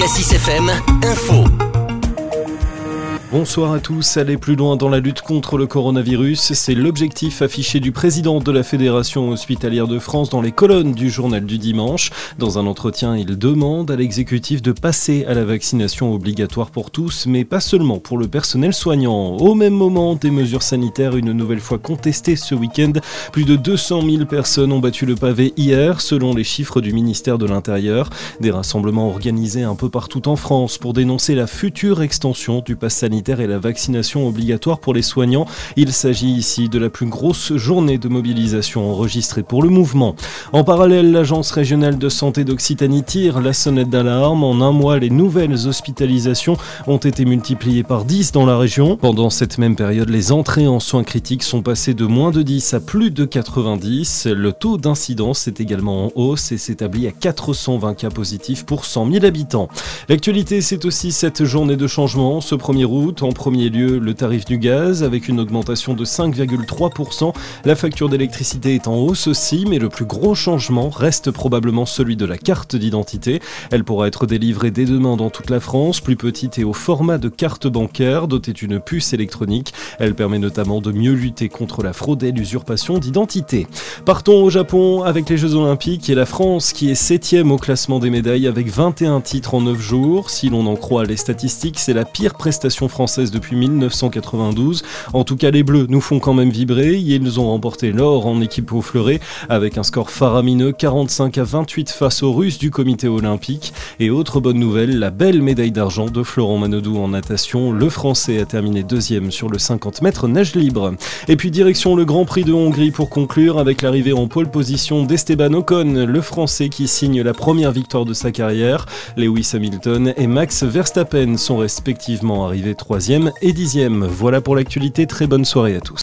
6 FM, info. Bonsoir à tous. Aller plus loin dans la lutte contre le coronavirus, c'est l'objectif affiché du président de la Fédération hospitalière de France dans les colonnes du journal du dimanche. Dans un entretien, il demande à l'exécutif de passer à la vaccination obligatoire pour tous, mais pas seulement pour le personnel soignant. Au même moment, des mesures sanitaires une nouvelle fois contestées ce week-end. Plus de 200 000 personnes ont battu le pavé hier, selon les chiffres du ministère de l'Intérieur. Des rassemblements organisés un peu partout en France pour dénoncer la future extension du pass sanitaire et la vaccination obligatoire pour les soignants. Il s'agit ici de la plus grosse journée de mobilisation enregistrée pour le mouvement. En parallèle, l'Agence régionale de santé d'Occitanie tire la sonnette d'alarme. En un mois, les nouvelles hospitalisations ont été multipliées par 10 dans la région. Pendant cette même période, les entrées en soins critiques sont passées de moins de 10 à plus de 90. Le taux d'incidence est également en hausse et s'établit à 420 cas positifs pour 100 000 habitants. L'actualité, c'est aussi cette journée de changement. Ce 1er août, en premier lieu, le tarif du gaz avec une augmentation de 5,3%. La facture d'électricité est en hausse aussi, mais le plus gros changement reste probablement celui de la carte d'identité. Elle pourra être délivrée dès demain dans toute la France, plus petite et au format de carte bancaire, dotée d'une puce électronique. Elle permet notamment de mieux lutter contre la fraude et l'usurpation d'identité. Partons au Japon avec les Jeux Olympiques et la France qui est 7e au classement des médailles avec 21 titres en 9 jours. Si l'on en croit les statistiques, c'est la pire prestation française depuis 1992. En tout cas, les Bleus nous font quand même vibrer. Ils ont remporté l'or en équipe au fleuret avec un score faramineux 45-28 face aux Russes du comité olympique. Et autre bonne nouvelle, la belle médaille d'argent de Florent Manodou en natation. Le Français a terminé 2e sur le 50 mètres nage libre. Et puis direction le Grand Prix de Hongrie pour conclure avec l'arrivée en pole position d'Esteban Ocon, le Français qui signe la première victoire de sa carrière. Lewis Hamilton et Max Verstappen sont respectivement arrivés 3e et 10e. Voilà pour l'actualité, très bonne soirée à tous.